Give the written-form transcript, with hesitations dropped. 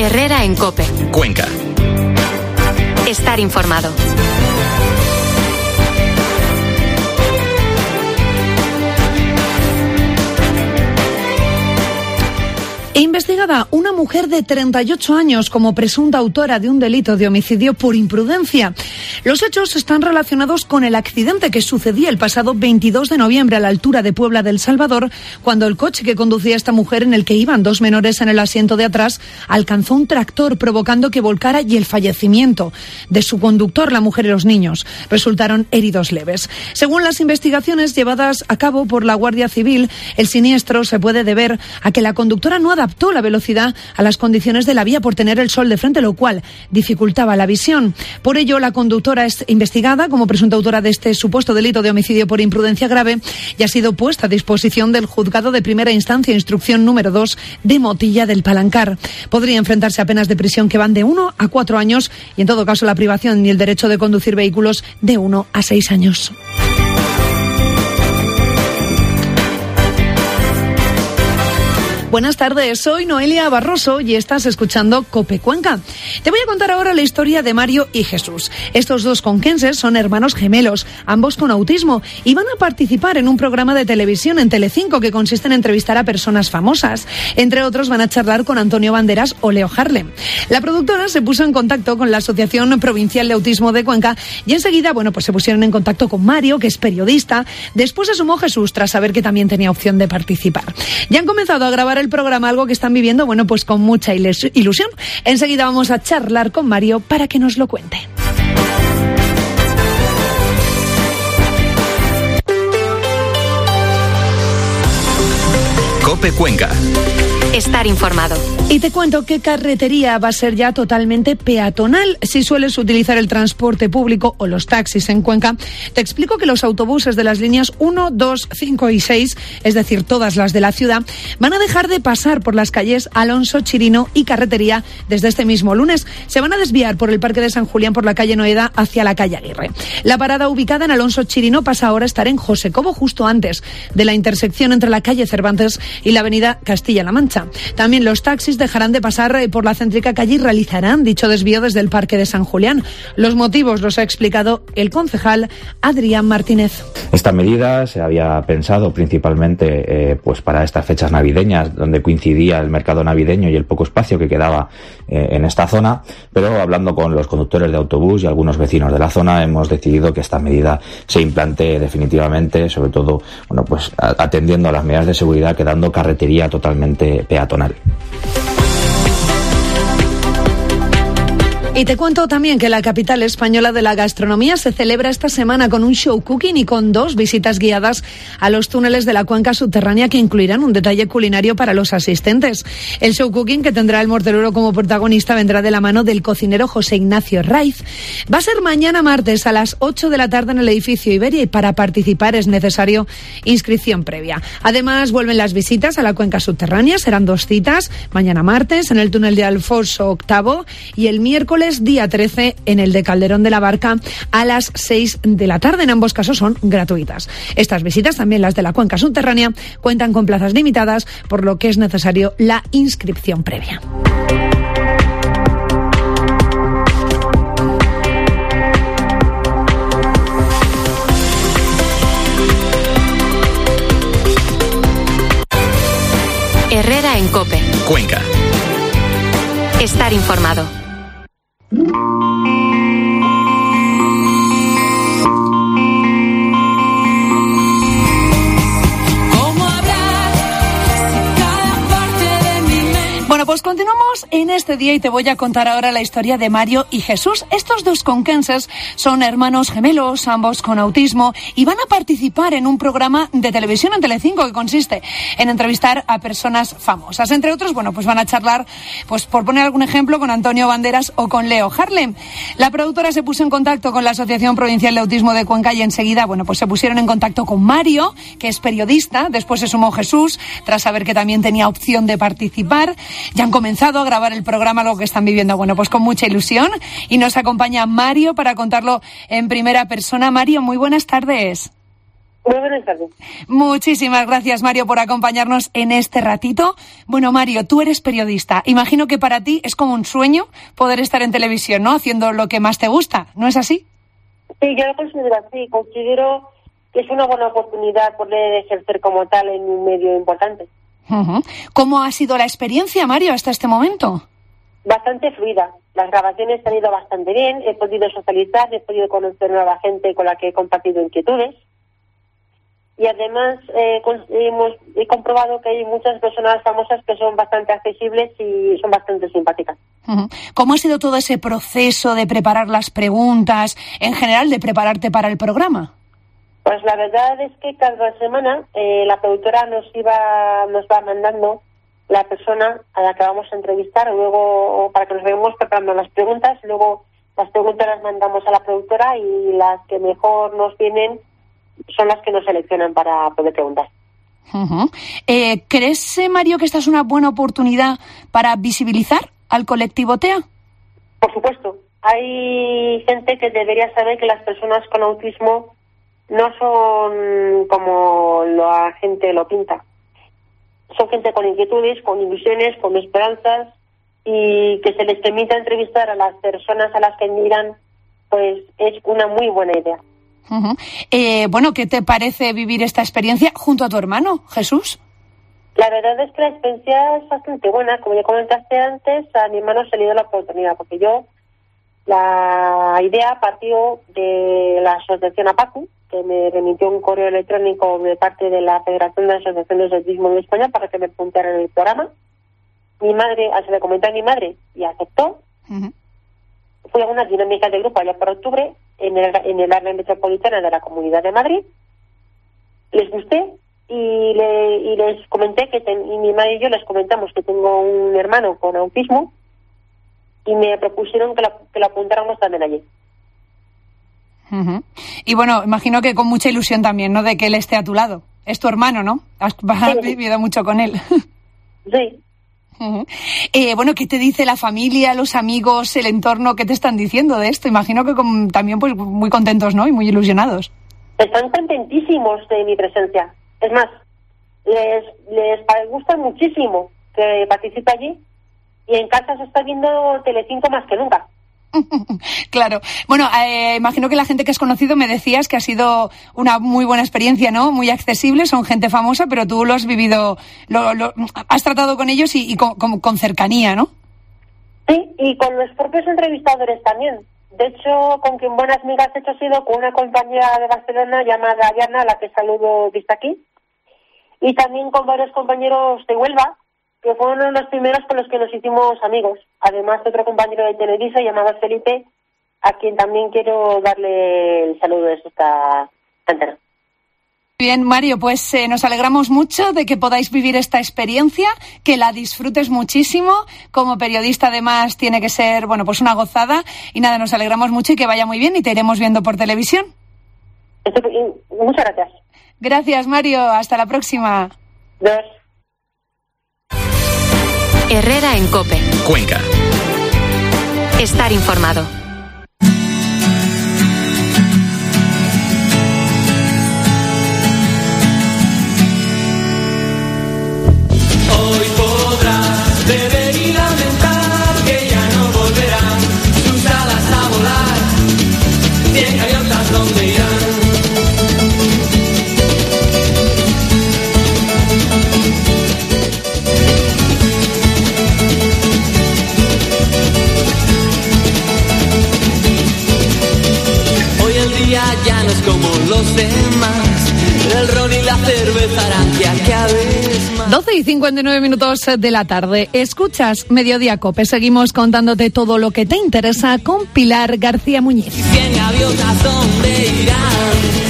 Herrera en COPE. Cuenca. Estar informado. Investigada una mujer de 38 años como presunta autora de un delito de homicidio por imprudencia. Los hechos están relacionados con el accidente que sucedía el pasado 22 de noviembre a la altura de Puebla del Salvador, cuando el coche que conducía esta mujer, en el que iban 2 menores en el asiento de atrás, alcanzó un tractor, provocando que volcara, y el fallecimiento de su conductor, la mujer y los niños resultaron heridos leves. Según las investigaciones llevadas a cabo por la Guardia Civil, el siniestro se puede deber a que la conductora no adaptó la velocidad a las condiciones de la vía por tener el sol de frente, lo cual dificultaba la visión. Por ello, la conductora es investigada como presunta autora de este supuesto delito de homicidio por imprudencia grave y ha sido puesta a disposición del Juzgado de Primera Instancia, instrucción número 2 de Motilla del Palancar. Podría enfrentarse a penas de prisión que van de 1 a 4 años y, en todo caso, la privación y el derecho de conducir vehículos de 1 a 6 años. Buenas tardes, soy Noelia Barroso y estás escuchando COPE Cuenca. Te voy a contar ahora la historia de Mario y Jesús. Estos dos conquenses son hermanos gemelos, ambos con autismo, y van a participar en un programa de televisión en Telecinco que consiste en entrevistar a personas famosas. Entre otros, van a charlar con Antonio Banderas o Leo Harlem. La productora se puso en contacto con la Asociación Provincial de Autismo de Cuenca y enseguida, se pusieron en contacto con Mario, que es periodista. Después se sumó Jesús tras saber que también tenía opción de participar. Ya han comenzado a grabar el programa, algo que están viviendo, con mucha ilusión. Enseguida vamos a charlar con Mario para que nos lo cuente. COPE Cuenca. Estar informado. Y te cuento que Carretería va a ser ya totalmente peatonal. Si sueles utilizar el transporte público o los taxis en Cuenca, te explico que los autobuses de las líneas 1, 2, 5 y 6, es decir, todas las de la ciudad, van a dejar de pasar por las calles Alonso, Chirino y Carretería desde este mismo lunes. Se van a desviar por el Parque de San Julián por la calle Noeda hacia la calle Aguirre. La parada ubicada en Alonso, Chirino pasa ahora a estar en José Cobo, justo antes de la intersección entre la calle Cervantes y la avenida Castilla-La Mancha. También los taxis dejarán de pasar por la céntrica calle y realizarán dicho desvío desde el Parque de San Julián. Los motivos los ha explicado el concejal Adrián Martínez. Esta medida se había pensado principalmente para estas fechas navideñas, donde coincidía el mercado navideño y el poco espacio que quedaba en esta zona, pero hablando con los conductores de autobús y algunos vecinos de la zona, hemos decidido que esta medida se implante definitivamente, sobre todo atendiendo a las medidas de seguridad, quedando Carretería totalmente peatonal. Y te cuento también que la capital española de la gastronomía se celebra esta semana con un show cooking y con 2 visitas guiadas a los túneles de la cuenca subterránea que incluirán un detalle culinario para los asistentes. El show cooking, que tendrá el Morteruelo como protagonista, vendrá de la mano del cocinero José Ignacio Raiz. Va a ser mañana martes a las 8 de la tarde en el edificio Iberia y para participar es necesario inscripción previa. Además, vuelven las visitas a la cuenca subterránea, serán 2 citas, mañana martes en el túnel de Alfonso VIII y el miércoles día 13 en el de Calderón de la Barca a las 6 de la tarde. En ambos casos son gratuitas. Estas visitas, también las de la cuenca subterránea, cuentan con plazas limitadas, por lo que es necesario la inscripción previa. Herrera en COPE. Cuenca. Estar informado. Bueno, pues continuamos en este día y te voy a contar ahora la historia de Mario y Jesús. Estos dos conquenses son hermanos gemelos, ambos con autismo, y van a participar en un programa de televisión en Telecinco que consiste en entrevistar a personas famosas. Entre otros, pues van a charlar, por poner algún ejemplo, con Antonio Banderas o con Leo Harlem. La productora se puso en contacto con la Asociación Provincial de Autismo de Cuenca y enseguida, se pusieron en contacto con Mario, que es periodista. Después se sumó Jesús, tras saber que también tenía opción de participar. Ya han comenzado a grabar el programa, algo que están viviendo, con mucha ilusión. Y nos acompaña Mario para contarlo en primera persona. Mario, muy buenas tardes. Muy buenas tardes. Muchísimas gracias, Mario, por acompañarnos en este ratito. Bueno, Mario, tú eres periodista. Imagino que para ti es como un sueño poder estar en televisión, ¿no? Haciendo lo que más te gusta, ¿no es así? Sí, yo lo considero así. Considero que es una buena oportunidad poder ejercer como tal en un medio importante. Uh-huh. ¿Cómo ha sido la experiencia, Mario, hasta este momento? Bastante fluida. Las grabaciones han ido bastante bien. He podido socializar, he podido conocer nueva gente con la que he compartido inquietudes. Y además he comprobado que hay muchas personas famosas que son bastante accesibles y son bastante simpáticas. Uh-huh. ¿Cómo ha sido todo ese proceso de preparar las preguntas, en general de prepararte para el programa? Pues la verdad es que cada semana la productora nos va mandando la persona a la que vamos a entrevistar, luego para que nos vayamos preparando las preguntas, luego las preguntas las mandamos a la productora y las que mejor nos vienen son las que nos seleccionan para poder preguntar. Uh-huh. ¿Crees, Mario, que esta es una buena oportunidad para visibilizar al colectivo TEA? Por supuesto. Hay gente que debería saber que las personas con autismo no son como la gente lo pinta. Son gente con inquietudes, con ilusiones, con esperanzas, y que se les permita entrevistar a las personas a las que admiran, pues es una muy buena idea. Uh-huh. Bueno, ¿qué te parece vivir esta experiencia junto a tu hermano, Jesús? La verdad es que la experiencia es bastante buena. Como ya comentaste antes, a mi hermano se le dio la oportunidad, porque la idea partió de la asociación APACU, que me remitió un correo electrónico de parte de la Federación de Asociaciones de Autismo de España para que me apuntara en el programa. Mi madre, se le comenté a mi madre y aceptó. Uh-huh. Fui a una dinámica de grupo allá por octubre en el área metropolitana de la Comunidad de Madrid. Les gusté y les comenté y mi madre y yo les comentamos que tengo un hermano con autismo y me propusieron que lo apuntáramos también allí. Uh-huh. Y bueno, imagino que con mucha ilusión también, ¿no?, de que él esté a tu lado. Es tu hermano, ¿no? Has vivido mucho con él. Sí. Uh-huh. Bueno, ¿qué te dice la familia, los amigos, el entorno? ¿Qué te están diciendo de esto? Imagino que también pues muy contentos, ¿no?, y muy ilusionados. Están contentísimos de mi presencia. Es más, les gusta muchísimo que participe allí, y en casa se está viendo Telecinco más que nunca. Claro. Bueno, imagino que la gente que has conocido, me decías que ha sido una muy buena experiencia, ¿no? Muy accesible, son gente famosa, pero tú lo has vivido, has tratado con ellos y con cercanía, ¿no? Sí, y con los propios entrevistadores también. De hecho, con quien buenas migas he hecho ha sido con una compañera de Barcelona llamada Diana, a la que saludo desde aquí, y también con varios compañeros de Huelva, que fueron los primeros con los que nos hicimos amigos. Además, otro compañero de Tenerife llamado Felipe, a quien también quiero darle el saludo desde esta antena. Bien, Mario, pues nos alegramos mucho de que podáis vivir esta experiencia, que la disfrutes muchísimo. Como periodista, además, tiene que ser, bueno, pues una gozada. Y nada, nos alegramos mucho y que vaya muy bien y te iremos viendo por televisión. Muchas gracias. Gracias, Mario. Hasta la próxima. Adiós. Herrera en COPE. Cuenca. Estar informado. Hoy podrás beber y lamentar que ya no volverán sus alas a volar. 100 gaviotas donde irán. Ya no es como los demás, el ron y la cerveza harán que acabe más. 12:59 de la tarde. Escuchas Mediodía COPE. Seguimos contándote todo lo que te interesa con Pilar García Muñiz. 100 gaviotas donde irán.